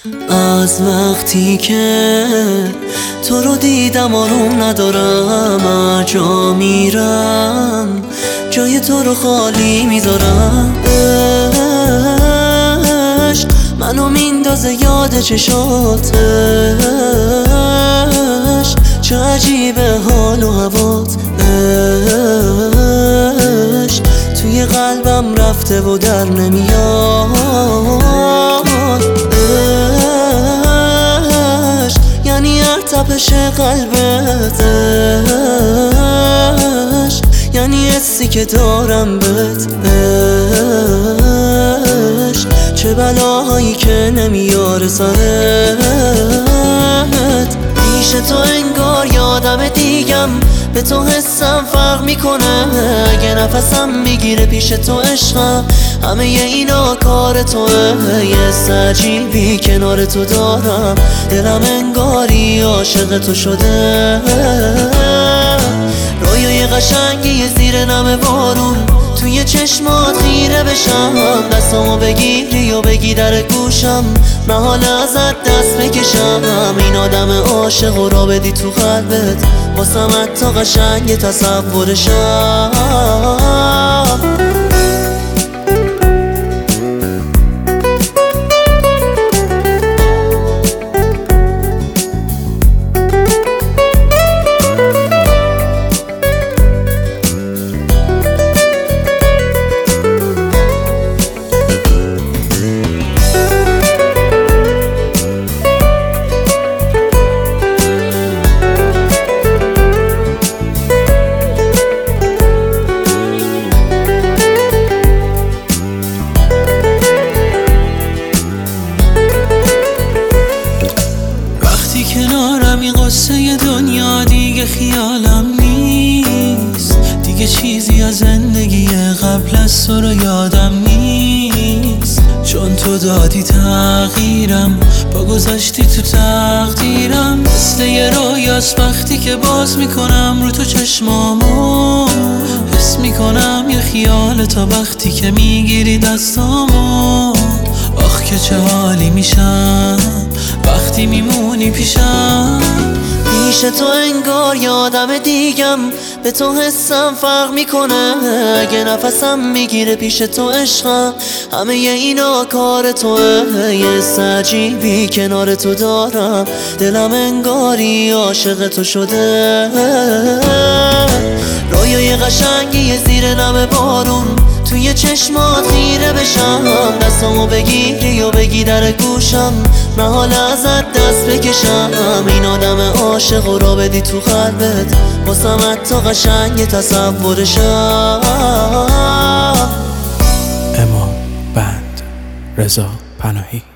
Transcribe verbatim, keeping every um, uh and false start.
از وقتی که تو رو دیدم آروم ندارم، هر جا میرم جای تو رو خالی میذارم. عشق منو میندازه یاد چشاتش، چه عجیبه حال و هوات. عشق توی قلبم رفته و در نمیاد. عشق یعنی هر تپش قلبت، عشق یعنی حسی که دارم بهت. عشق چه بلاهایی که نمیاره سرت. پیش تو انگار یادم دیگم، به تو حسم فرق میکنه. اگه نفسم میگیره پیش تو عشقم، همه اینا کار توه. یه حس عجیبی کنار تو دارم، دلم انگاری عاشق تو شده. رویای قشنگی زیر نم بارون، توی چشمات خیره بشم. دستامو بگیری و بگی در گوشم، من حالا ازت دست بکشم. این آدم عاشق و را بدی تو قلبت، واسم حتی قشنگ تصورشم. کنارم این قصه دنیا دیگه خیالم نیست، دیگه چیزی از زندگی قبل از تو رو یادم نیست. چون تو دادی تغییرم، با گذاشتی تو تقدیرم. مثل یه رویاست وقتی که باز میکنم رو تو چشمامو، حس میکنم یه خیال تا وقتی که میگیری دستامو. آخ که چه حالی میشم وقتی میمونی پیشم. پیش تو انگار یادم دیگم، به تو حسم فرق میکنه. اگه نفسم میگیره پیش تو عشقم، همه اینا کار توه. یه حس عجیبی کنار تو دارم، دلم انگاری عاشق تو شده. رویای قشنگی زیر نم بارون، توی چشمات خیره بشم. دستامو بگیری و بگی در گوشم، من حالا ازت دست بکشم. این آدم عاشق و را بدی تو قلبت، واسم حتی قشنگ تصورشم. امام بند رضا پناهی.